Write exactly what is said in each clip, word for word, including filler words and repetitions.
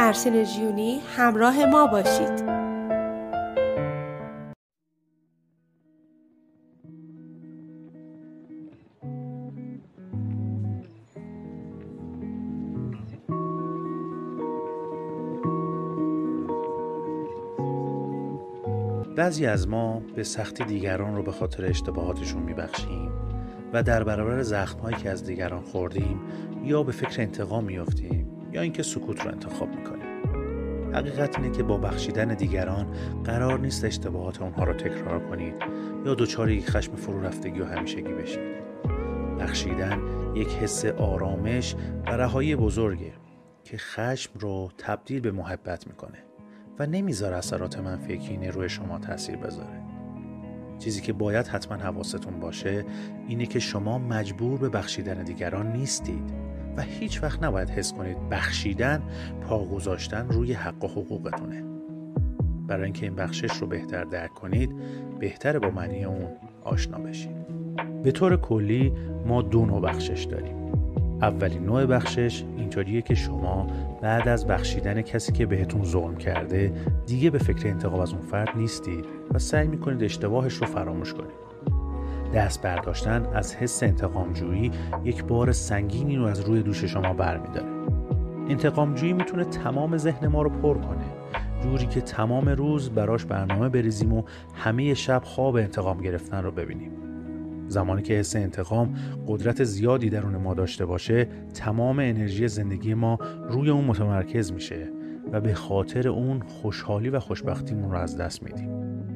ارسن جیونی همراه ما باشید. بعضی از ما به سختی دیگران رو به خاطر اشتباهاتشون میبخشیم و در برابر زخم‌هایی که از دیگران خوردیم یا به فکر انتقام میافتیم یا اینکه سکوت رو انتخاب میکنیم. حقیقت اینه که با بخشیدن دیگران قرار نیست اشتباهات اونها رو تکرار کنید یا دچار یک خشم فرو رفتگی و همیشگی بشید. بخشیدن یک حس آرامش و رهایی بزرگه که خشم رو تبدیل به محبت میکنه و نمیذاره اثرات منفی کینه روی شما تأثیر بذاره. چیزی که باید حتما حواستون باشه اینه که شما مجبور به بخشیدن دیگران نیستید و هیچ وقت نباید حس کنید بخشیدن پا گذاشتن روی حق و حقوقتونه. برای اینکه این بخشش رو بهتر درک کنید بهتره با معنی اون آشنا بشید. به طور کلی ما دو نوع بخشش داریم. اولین نوع بخشش اینطوریه که شما بعد از بخشیدن کسی که بهتون ظلم کرده دیگه به فکر انتقام از اون فرد نیستید و سعی میکنید اشتباهش رو فراموش کنید. دست برداشتن از حس انتقام جویی یک بار سنگینی رو از روی دوش شما برمی‌داره. انتقام جویی میتونه تمام ذهن ما رو پر کنه، جوری که تمام روز براش برنامه بریزیم و همه شب خواب انتقام گرفتن رو ببینیم. زمانی که حس انتقام قدرت زیادی درون ما داشته باشه، تمام انرژی زندگی ما روی اون متمرکز میشه و به خاطر اون خوشحالی و خوشبختیمون رو از دست میدیم.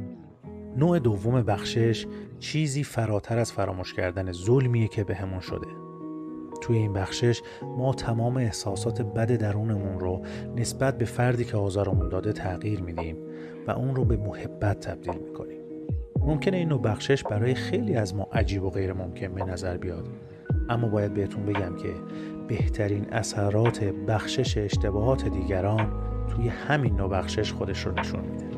نوع دوم بخشش چیزی فراتر از فراموش کردن ظلمیه که بهمون شده. توی این بخشش ما تمام احساسات بد درونمون رو نسبت به فردی که آزارمون داده تغییر میدیم و اون رو به محبت تبدیل میکنیم. ممکنه این نوع بخشش برای خیلی از ما عجیب و غیر ممکن به نظر بیاد، اما باید بهتون بگم که بهترین اثرات بخشش اشتباهات دیگران توی همین نوع بخشش خودش رو نشون میده.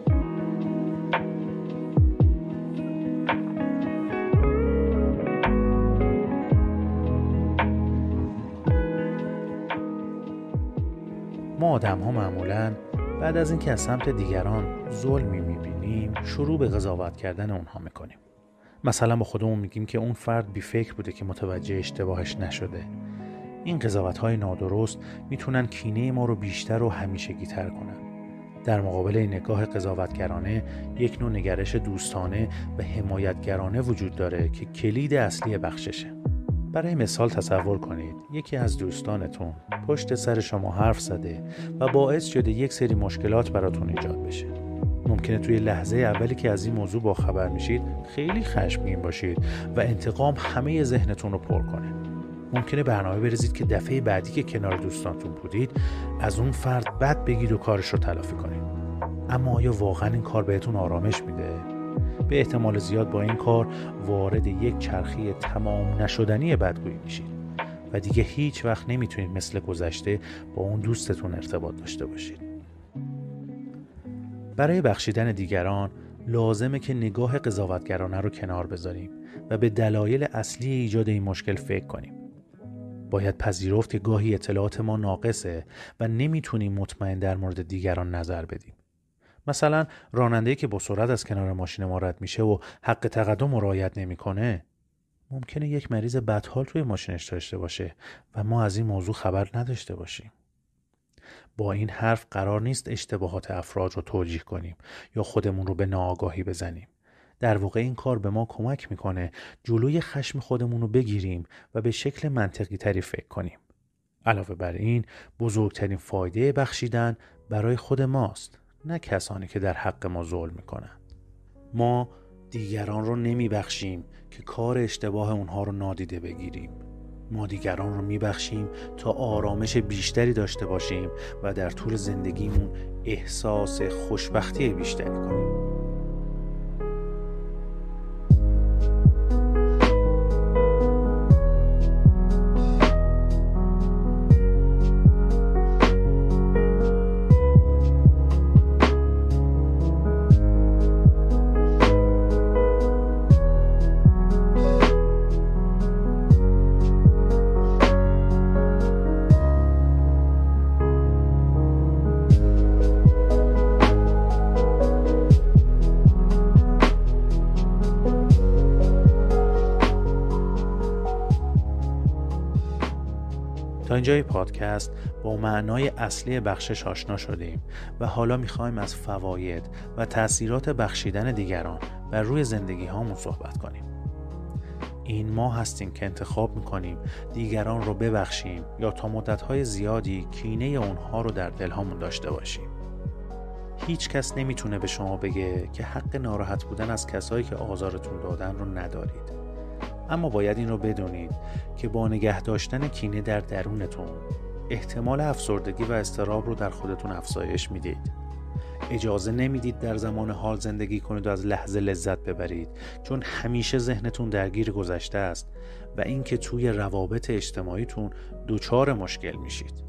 ما آدم ها معمولاً بعد از اینکه از سمت دیگران ظلمی میبینیم شروع به قضاوت کردن اونها میکنیم. مثلا با خودمون میگیم که اون فرد بی‌فکر بوده که متوجه اشتباهش نشده. این قضاوت‌های نادرست میتونن کینه ما رو بیشتر و همیشگی تر کنن. در مقابل این نگاه قضاوتگرانه یک نوع نگرش دوستانه و حمایتگرانه وجود داره که کلید اصلی بخششه. برای مثال تصور کنید یکی از دوستانتون پشت سر شما حرف زده و باعث شده یک سری مشکلات براتون ایجاد بشه. ممکنه توی لحظه اولی که از این موضوع باخبر میشید خیلی خشمگین باشید و انتقام همه ذهنتون رو پر کنه. ممکنه برنامه بریزید که دفعه بعدی که کنار دوستانتون بودید از اون فرد بد بگید و کارش رو تلافی کنید. اما آیا واقعا این کار بهتون آرامش میده؟ به احتمال زیاد با این کار وارد یک چرخه تمام نشدنی بدگویی میشید و دیگه هیچ وقت نمیتونید مثل گذشته با اون دوستتون ارتباط داشته باشید. برای بخشیدن دیگران لازمه که نگاه قضاوتگرانه رو کنار بذاریم و به دلایل اصلی ایجاد این مشکل فکر کنیم. باید پذیرفت که گاهی اطلاعات ما ناقصه و نمیتونیم مطمئن در مورد دیگران نظر بدیم. مثلا راننده‌ای که با سرعت از کنار ماشین ما رد میشه و حق تقدم رعایت نمیکنه ممکنه یک مریض بدحال توی ماشینش داشته باشه و ما از این موضوع خبر نداشته باشیم. با این حرف قرار نیست اشتباهات افراد رو توجیه کنیم یا خودمون رو به ناآگاهی بزنیم. در واقع این کار به ما کمک میکنه جلوی خشم خودمون رو بگیریم و به شکل منطقی تری فکر کنیم. علاوه بر این بزرگترین فایده بخشیدن برای خود ماست، نه کسانی که در حق ما ظلم میکنن. ما دیگران رو نمیبخشیم که کار اشتباه اونها رو نادیده بگیریم. ما دیگران رو میبخشیم تا آرامش بیشتری داشته باشیم و در طول زندگیمون احساس خوشبختی بیشتری کنیم. تا اینجای پادکست با معنای اصلی بخشش آشنا شدیم و حالا میخوایم از فواید و تأثیرات بخشیدن دیگران بر روی زندگی هامون صحبت کنیم. این ما هستیم که انتخاب میکنیم دیگران رو ببخشیم یا تا مدتهای زیادی کینه اونها رو در دلهامون داشته باشیم. هیچ کس نمیتونه به شما بگه که حق ناراحت بودن از کسایی که آزارتون دادن رو ندارید. اما باید این رو بدونید که با نگه داشتن کینه در درونتون احتمال افسردگی و اضطراب رو در خودتون افزایش میدید. اجازه نمیدید در زمان حال زندگی کنید و از لحظه لذت ببرید، چون همیشه ذهنتون درگیر گذشته است و اینکه توی روابط اجتماعیتون دچار مشکل میشید.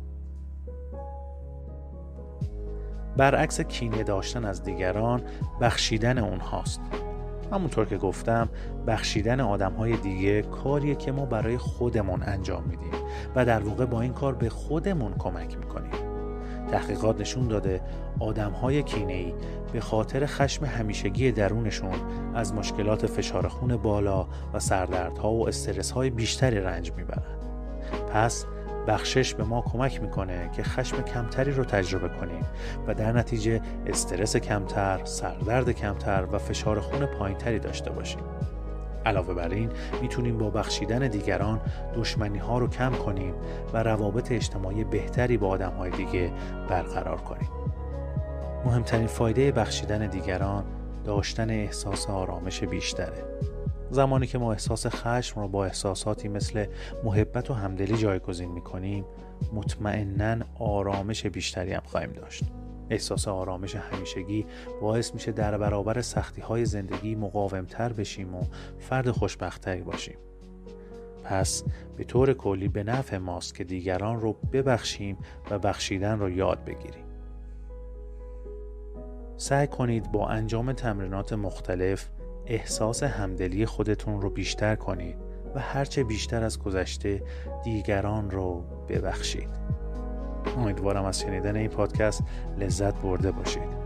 برعکس کینه داشتن از دیگران، بخشیدن اونهاست. همونطور که گفتم، بخشیدن آدم‌های دیگه کاریه که ما برای خودمون انجام میدیم و در واقع با این کار به خودمون کمک میکنیم. تحقیقات نشون داده آدم‌های کینه‌ای به خاطر خشم همیشگی درونشون از مشکلات فشار خون بالا و سردردها و استرس‌های بیشتری رنج میبرن. پس بخشش به ما کمک میکنه که خشم کمتری رو تجربه کنیم و در نتیجه استرس کمتر، سردرد کمتر و فشار خون پایینتری داشته باشیم. علاوه بر این میتونیم با بخشیدن دیگران دشمنی ها رو کم کنیم و روابط اجتماعی بهتری با آدم های دیگه برقرار کنیم. مهمترین فایده بخشیدن دیگران داشتن احساس آرامش بیشتره. زمانی که ما احساس خشم رو با احساساتی مثل محبت و همدلی جایگزین میکنیم، مطمئناً آرامش بیشتری هم خواهیم داشت. احساس آرامش همیشگی باعث میشه در برابر سختی‌های زندگی مقاوم‌تر بشیم و فرد خوشبخت‌تری باشیم. پس به طور کلی به نفع ماست که دیگران رو ببخشیم و بخشیدن رو یاد بگیریم. سعی کنید با انجام تمرینات مختلف احساس همدلی خودتون رو بیشتر کنید و هرچه بیشتر از گذشته دیگران رو ببخشید. امیدوارم از شنیدن این پادکست لذت برده باشید.